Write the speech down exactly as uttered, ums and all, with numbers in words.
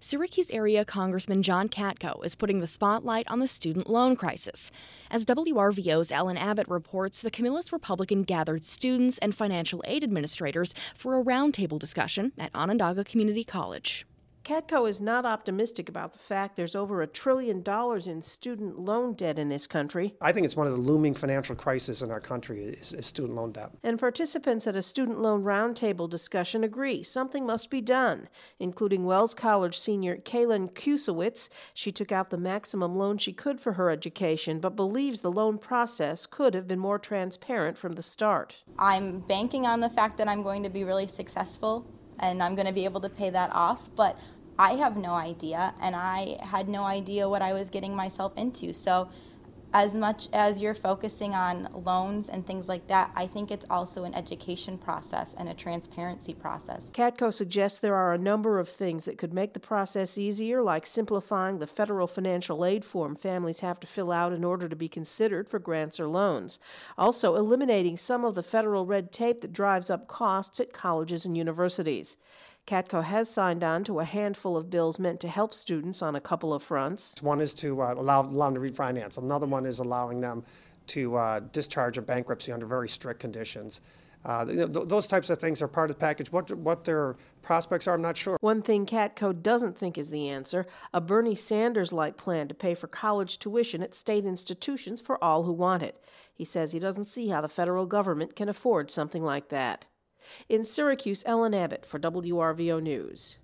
Syracuse area Congressman John Katko is putting the spotlight on the student loan crisis. As W R V O's Ellen Abbott reports, the Camillus Republican gathered students and financial aid administrators for a roundtable discussion at Onondaga Community College. Katko is not optimistic about the fact there's over a trillion dollars in student loan debt in this country. I think it's one of the looming financial crises in our country is, is student loan debt. And participants at a student loan roundtable discussion agree something must be done, including Wells College senior Kaylin Kusowitz. She took out the maximum loan she could for her education, but believes the loan process could have been more transparent from the start. I'm banking on the fact that I'm going to be really successful and I'm going to be able to pay that off, but I have no idea, and I had no idea what I was getting myself into. So as much as you're focusing on loans and things like that, I think it's also an education process and a transparency process. Katko suggests there are a number of things that could make the process easier, like simplifying the federal financial aid form families have to fill out in order to be considered for grants or loans. Also, eliminating some of the federal red tape that drives up costs at colleges and universities. Katko has signed on to a handful of bills meant to help students on a couple of fronts. One is to uh, allow, allow them to refinance. Another one is allowing them to uh, discharge a bankruptcy under very strict conditions. Uh, th- th- those types of things are part of the package. What, what their prospects are, I'm not sure. One thing Katko doesn't think is the answer, a Bernie Sanders-like plan to pay for college tuition at state institutions for all who want it. He says he doesn't see how the federal government can afford something like that. In Syracuse, Ellen Abbott for W R V O News.